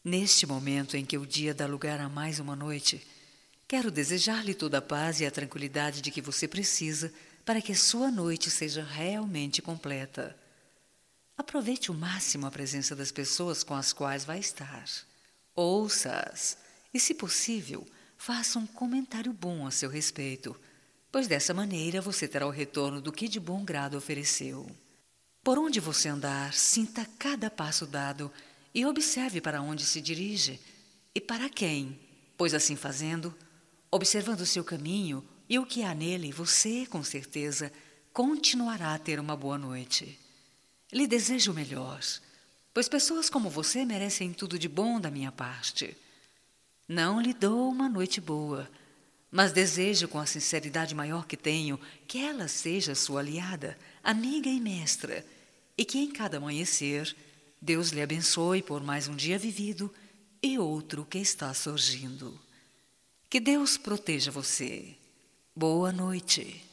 Neste momento em que o dia dá lugar a mais uma noite, quero desejar-lhe toda a paz e a tranquilidade de que você precisa para que a sua noite seja realmente completa. Aproveite o máximo a presença das pessoas com as quais vai estar. Ouça-as e, se possível, faça um comentário bom a seu respeito, pois dessa maneira você terá o retorno do que de bom grado ofereceu. Por onde você andar, sinta cada passo dado e observe para onde se dirige e para quem, pois assim fazendo, observando o seu caminho e o que há nele, você, com certeza, continuará a ter uma boa noite. Lhe desejo o melhor, pois pessoas como você merecem tudo de bom da minha parte. Não lhe dou uma noite boa, mas desejo com a sinceridade maior que tenho que ela seja sua aliada, amiga e mestra, e que em cada amanhecer Deus lhe abençoe por mais um dia vivido e outro que está surgindo. Que Deus proteja você. Boa noite.